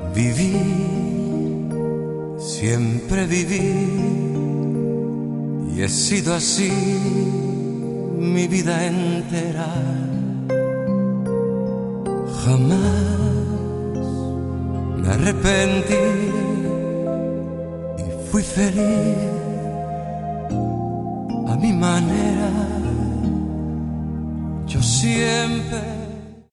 Viví, siempre viví, y he sido así mi vida entera. Jamás me arrepentí y fui feliz a mi manera. Yo siempre